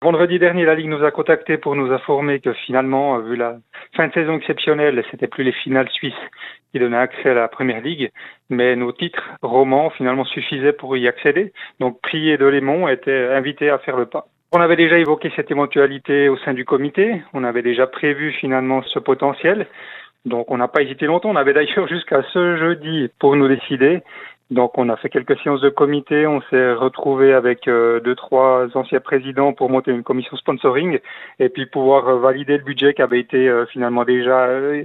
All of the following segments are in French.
Vendredi dernier, la Ligue nous a contactés pour nous informer que finalement, vu la fin de saison exceptionnelle, c'était plus les finales suisses qui donnaient accès à la Première Ligue, mais nos titres romans finalement suffisaient pour y accéder. Donc Prié de Lémont était invité à faire le pas. On avait déjà évoqué cette éventualité au sein du comité, on avait déjà prévu finalement ce potentiel, donc on n'a pas hésité longtemps, on avait d'ailleurs jusqu'à ce jeudi pour nous décider. Donc on a fait quelques séances de comité, on s'est retrouvé avec 2-3 anciens présidents pour monter une commission sponsoring et puis pouvoir valider le budget qui avait été finalement déjà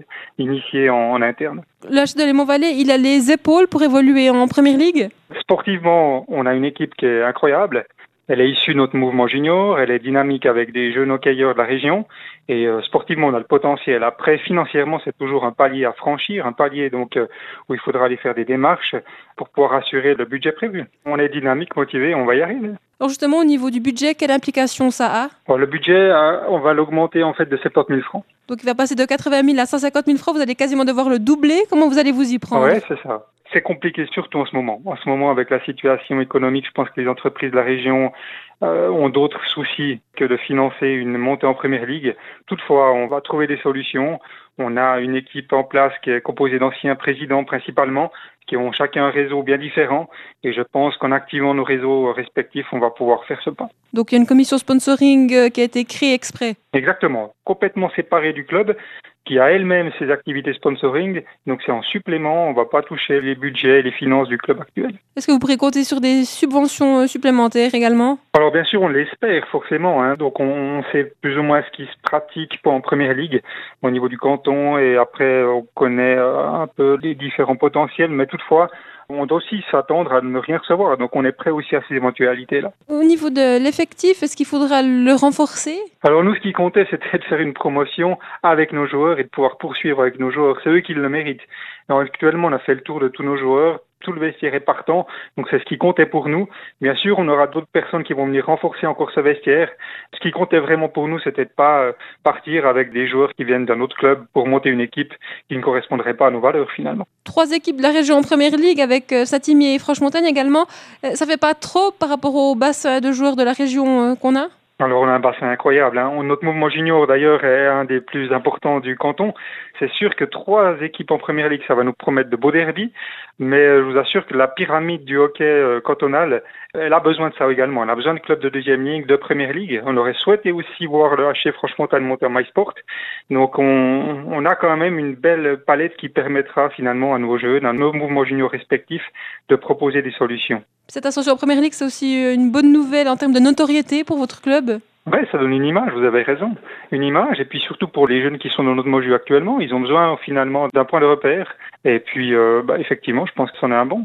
initié en interne. L'HC de Lémont-Vallée, il a les épaules pour évoluer en Première Ligue? Sportivement, on a une équipe qui est incroyable. Elle est issue de notre mouvement junior, elle est dynamique avec des jeunes hockeyeurs de la région et sportivement on a le potentiel. Après financièrement c'est toujours un palier à franchir, un palier donc où il faudra aller faire des démarches pour pouvoir assurer le budget prévu. On est dynamique, motivé, on va y arriver. Alors justement au niveau du budget, quelle implication ça a? Bon, le budget, on va l'augmenter en fait de 70 000 francs. Donc il va passer de 80 000 à 150 000 francs, vous allez quasiment devoir le doubler. Comment vous allez vous y prendre? Oui, c'est ça. C'est compliqué surtout en ce moment. En ce moment, avec la situation économique, je pense que les entreprises de la région ont d'autres soucis que de financer une montée en Première Ligue. Toutefois, on va trouver des solutions. On a une équipe en place qui est composée d'anciens présidents principalement, qui ont chacun un réseau bien différent. Et je pense qu'en activant nos réseaux respectifs, on va pouvoir faire ce pas. Donc il y a une commission sponsoring qui a été créée exprès. Exactement. Complètement séparée du club, qui a elle-même ses activités sponsoring. Donc c'est en supplément, on ne va pas toucher les budgets et les finances du club actuel. Est-ce que vous pourrez compter sur des subventions supplémentaires également? Alors bien sûr, on l'espère forcément. Donc on sait plus ou moins ce qui se pratique en Première Ligue au niveau du canton et après on connaît un peu les différents potentiels. Mais toutefois, on doit aussi s'attendre à ne rien recevoir. Donc on est prêt aussi à ces éventualités-là. Au niveau de l'effectif, est-ce qu'il faudra le renforcer? Alors nous, ce qui comptait, c'était de faire une promotion avec nos joueurs et de pouvoir poursuivre avec nos joueurs. C'est eux qui le méritent. Alors, actuellement, on a fait le tour de tous nos joueurs. Tout le vestiaire est partant, donc c'est ce qui comptait pour nous. Bien sûr, on aura d'autres personnes qui vont venir renforcer encore ce vestiaire. Ce qui comptait vraiment pour nous, c'était de pas partir avec des joueurs qui viennent d'un autre club pour monter une équipe qui ne correspondrait pas à nos valeurs finalement. 3 équipes de la région en Première Ligue avec Saint-Imier et Franche-Montagne également. Ça fait pas trop par rapport au bassin de joueurs de la région qu'on a? Alors on a un bassin incroyable. Notre mouvement junior d'ailleurs est un des plus importants du canton. C'est sûr que 3 équipes en Première Ligue, ça va nous promettre de beaux derbies, mais je vous assure que la pyramide du hockey cantonal, elle a besoin de ça également. Elle a besoin de clubs de deuxième ligue, de Première Ligue. On aurait souhaité aussi voir le HC Franche-Montagne monter en MySport. Donc on a quand même une belle palette qui permettra finalement à nos jeunes, à nos mouvements juniors respectifs, de proposer des solutions. Cette ascension en Première Ligue, c'est aussi une bonne nouvelle en termes de notoriété pour votre club? Oui, ça donne une image, vous avez raison. Une image, et puis surtout pour les jeunes qui sont dans notre moju actuellement, ils ont besoin finalement d'un point de repère. Et puis, effectivement, je pense que c'en est un bon.